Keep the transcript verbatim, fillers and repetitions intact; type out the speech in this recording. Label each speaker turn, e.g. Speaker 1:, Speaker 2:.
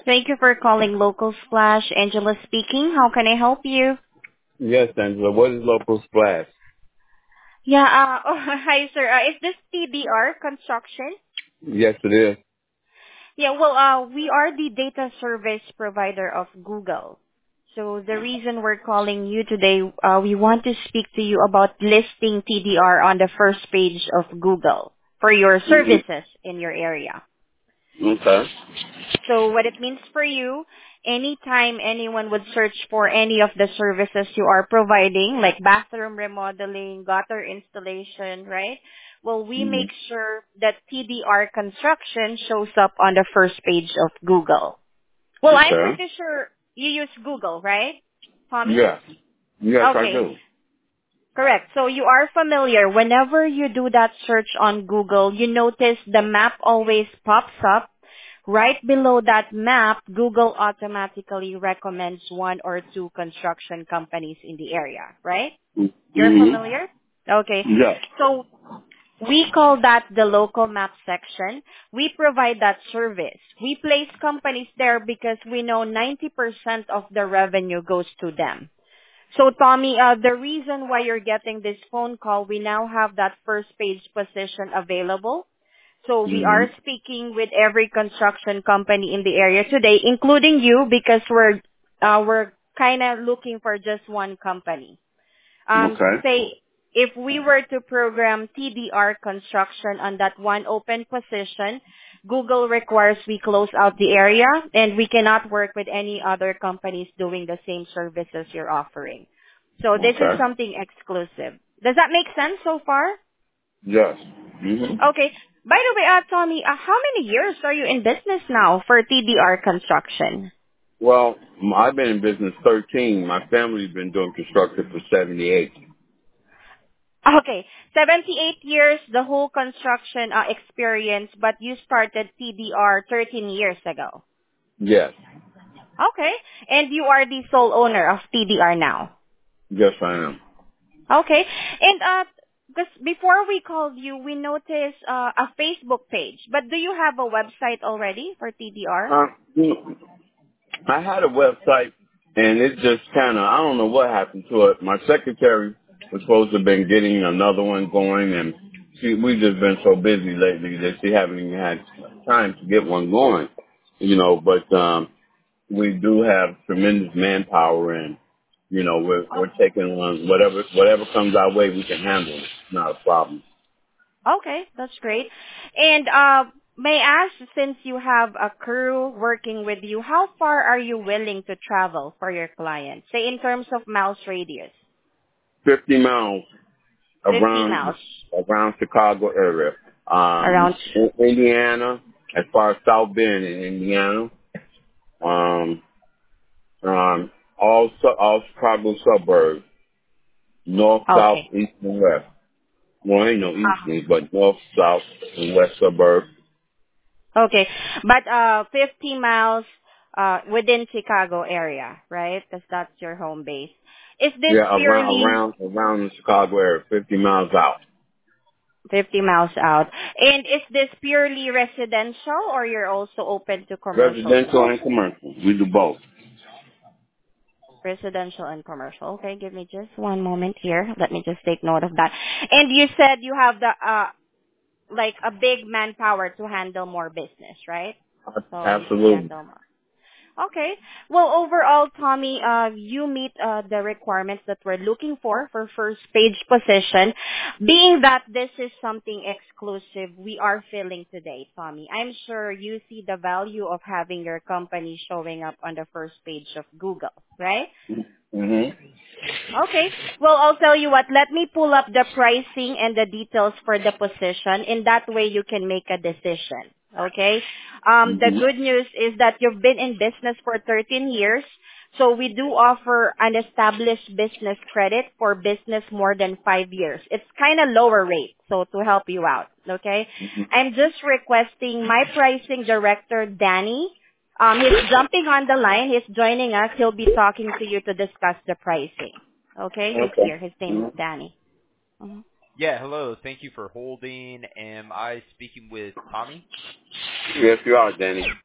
Speaker 1: Thank you for calling Local Splash. Angela speaking. How can I help you?
Speaker 2: Yes, Angela. What is local splash?
Speaker 1: Yeah, uh, oh, hi, sir. Uh, is this T D R Construction?
Speaker 2: Yes, it is.
Speaker 1: Yeah, well, uh, we are the data service provider of Google. So the reason we're calling you today, uh, we want to speak to you about listing T D R on the first page of Google for your
Speaker 2: Mm-hmm.
Speaker 1: services in your area.
Speaker 2: Okay.
Speaker 1: So what it means for you, anytime anyone would search for any of the services you are providing, like bathroom remodeling, gutter installation, right? Well, we make
Speaker 2: Mm-hmm.
Speaker 1: sure that T D R construction shows up on the first page of Google. Well, I'm
Speaker 2: Okay.
Speaker 1: pretty sure you use Google, right, Tommy?
Speaker 2: Yes. Yes, I
Speaker 1: Okay,
Speaker 2: do.
Speaker 1: correct. So you are familiar. Whenever you do that search on Google, you notice the map always pops up. Right below that map, Google automatically recommends one or two construction companies in the area, right? You're
Speaker 2: Mm-hmm.
Speaker 1: familiar? Okay.
Speaker 2: Yes.
Speaker 1: So we call that the local map section. We provide that service. We place companies there because we know ninety percent of the revenue goes to them. So Tommy, uh, the reason why you're getting this phone call, we now have that first page position available. So we
Speaker 2: Mm-hmm.
Speaker 1: are speaking with every construction company in the area today, including you, because we're uh, we're kind of looking for just one company. Um,
Speaker 2: Okay.
Speaker 1: say if we were to program T D R construction on that one open position, Google requires we close out the area, and we cannot work with any other companies doing the same services you're offering. So this is
Speaker 2: Okay.
Speaker 1: something exclusive. Does that make sense so far?
Speaker 2: Yes. Mm-hmm.
Speaker 1: Okay. By the way, uh, Tommy, uh, how many years are you in business now for T D R construction?
Speaker 2: Well, m- I've been in business thirteen. My family's been doing construction for seventy-eight.
Speaker 1: Okay, seventy-eight years, the whole construction uh, experience, but you started T D R thirteen years ago.
Speaker 2: Yes.
Speaker 1: Okay, and you are the sole owner of T D R now.
Speaker 2: Yes, I am.
Speaker 1: Okay, and uh, because before we called you, we noticed uh, a Facebook page, but do you have a website already for T D R?
Speaker 2: Uh, you know, I had a website, and it just kind of, I don't know what happened to it. My secretary was supposed to have been getting another one going, and she, we've just been so busy lately that she haven't even had time to get one going, you know, but um, we do have tremendous manpower, and, you know, we're, we're taking on whatever, whatever comes our way, we can handle it. It's not a problem.
Speaker 1: Okay, that's great. And uh, may I ask, since you have a crew working with you, how far are you willing to travel for your clients? Say in terms of miles radius,
Speaker 2: fifty miles
Speaker 1: fifty
Speaker 2: around,
Speaker 1: miles
Speaker 2: around Chicago area. Um,
Speaker 1: around.
Speaker 2: in Indiana, as far as South Bend in Indiana, um, um, all, su- all Chicago suburbs, north, south,
Speaker 1: Okay.
Speaker 2: east, and west. Well, ain't no east,
Speaker 1: Uh,
Speaker 2: and but north, south, and west suburbs.
Speaker 1: okay, but uh, fifty miles uh, within Chicago area, right? Because that's your home base. Is this
Speaker 2: Yeah, around,
Speaker 1: purely
Speaker 2: around, around the Chicago area, fifty miles out.
Speaker 1: fifty miles out? And is this purely residential, or you're also open to commercial
Speaker 2: Residential
Speaker 1: side?
Speaker 2: and commercial. We do both.
Speaker 1: Residential and commercial. Okay, give me just one moment here. Let me just take note of that. And you said you have the uh like a big manpower to handle more business, right? So you can
Speaker 2: Absolutely.
Speaker 1: handle more. Okay. Well, overall, Tommy, uh, you meet uh, the requirements that we're looking for for first page position. Being that this is something exclusive, we are filling today, Tommy. I'm sure you see the value of having your company showing up on the first page of Google, right?
Speaker 2: hmm
Speaker 1: Okay. Well, I'll tell you what. Let me pull up the pricing and the details for the position. In that way, you can make a decision. Okay. Um, the
Speaker 2: hmm
Speaker 1: good news is that you've been in business for thirteen years. So we do offer an established business credit for business more than five years. It's kind of lower rate, so to help you out. Okay. I'm just requesting my pricing director, Danny. Um, he's jumping on the line. He's joining us. He'll be talking to you to discuss the pricing. Okay, he's
Speaker 2: Okay.
Speaker 1: here. His name is
Speaker 2: Mhm.
Speaker 1: Danny. Mhm.
Speaker 3: Yeah, hello. Thank you for holding. Am I speaking with Tommy?
Speaker 2: Yes, you are, Danny.